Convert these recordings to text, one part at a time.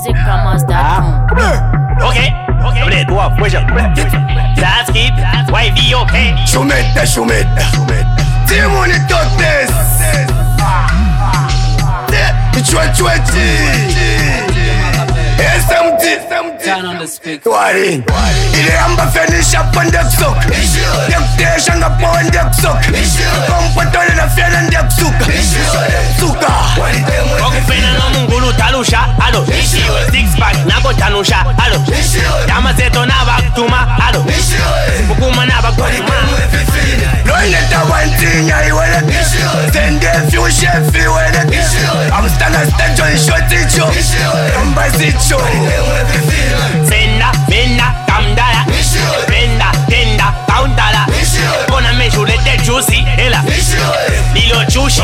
CKMusicPromos.com. Okay. That's it. YV okay. Shumeta. Timoni Totes. Chwechwechi. SMT. Turn on the speaker. Twari. Ile amba finish up on the sock. Temptation up on the sock. Kompotole na fiela ndek suka. Suka. Okupena no mungulu talusha. Alo. Six pack nako tanusha. Alo. Yama zeto na baktuma. Alo. Bukuma na bakuma. Loine tawantinya iwele. Sende fiu shefi iwele. I'm standing stage on shoticho. Kambazicho. Senda, benda, kamdala. Benda, tenda, countala. Kona mejule te juicy. Ela. Lilo chushi.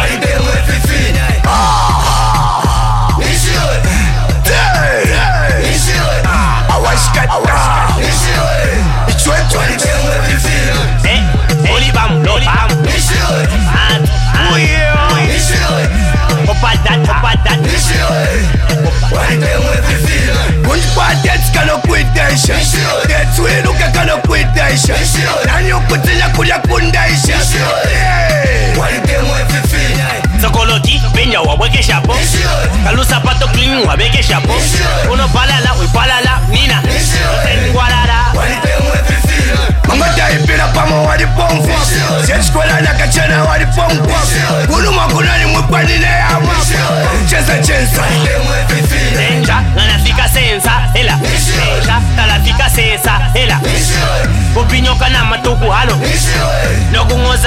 Sokoloki, penya wabweke shapo. Kalu sapato clean wabeke shapo. Uno palala, we palala, nina. Ngwalala. Mangata ipira pamo wadi pompo. Sieskola na kachana wadi pompo. Kuluma kunani mwepani ne ama. Chensa. Senja, nanafika sensa, ela. Senja, talafika sensa, ela. Kupinyoka na matuku halo. Noku ngoza.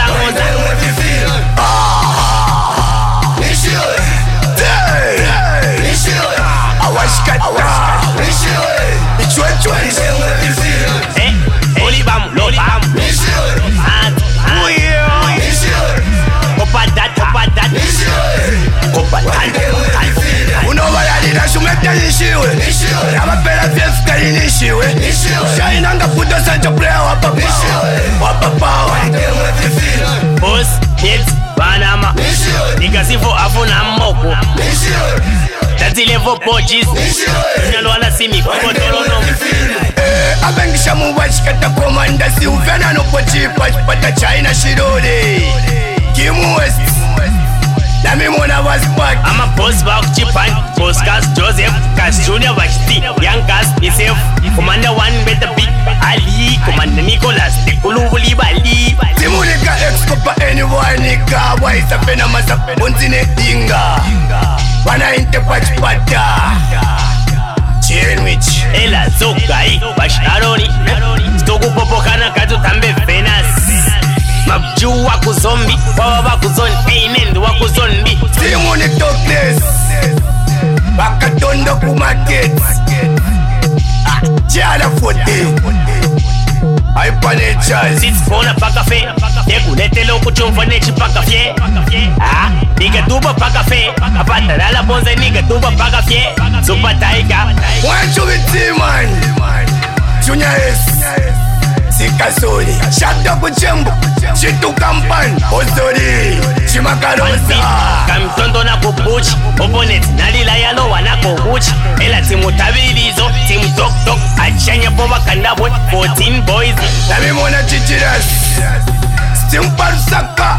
Boss, hits, Panama. Nikasifo afuna moko. Tati levo pochis. Nyalwala simi kwa tolono. Abengisha muwachikata komanda si uvena no pochi pata China shirode. Kimu West. Nami mwana was back. I'm a boss back Japan. Boss Cas Joseph, Cas Junior Vashti, Young Cas Nisef, Commander One Better Big Ali, Commander Nicholas, Kulubuli Bali. Timunika X-Copa anyone nika. Waisa pena masa Unzine Inga. Wana inte pachipata. Chenwich. Ela Zokai, Basharoni, Stoku Popokana Katu Tambe Venas. Mabju wako zombie, wawa wako zone, Ainend wako zombie. Timoni Totes. Bakatondo kumarket. Jala fote. Aipane chaz. Sits kona paka fe, Teku netelo kuchumfa nechi paka fye. Nigga tuba paka fe, Apata dala bonze nigga tuba paka fye. Super Tiger. Want you with T-Man. Junior S. Sikasori. Shata kuchembo. Chitu kampan. Osori. Chimakarosa. Kamtondo na kupuchi. Opponent nalila yalo wana kupuchi. Ela timu tabirizo. Timu tok. Achanya boba kandabwe. 14 boys. Nami mwana chichiras. Stimpar saka.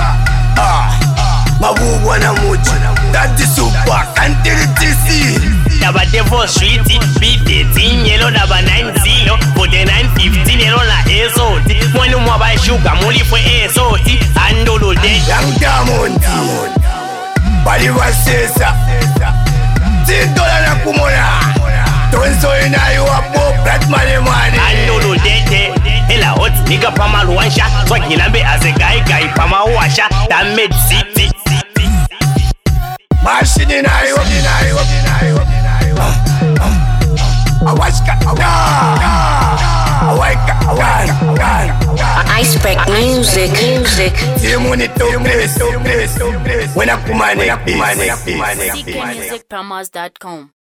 Mabubwa na muchi. Daddy super. Kantiri tisi. Daba Devo Street, B13 yellow daba 90, 4915 yellow na esoti. Mwenu mwaba shuka muli fwe esoti. Andolo de Young Diamond. Bali wasesa. $10 na kumona. Tonso ina yuwapo. Brat money. Andolo de Ela hot nigga pama luansha. Swakilambe as a guy pama washa. Damed city. Machine ina yuwapo. Ice Break Music. Timoni Totes. When I come CKMusicPromos.com.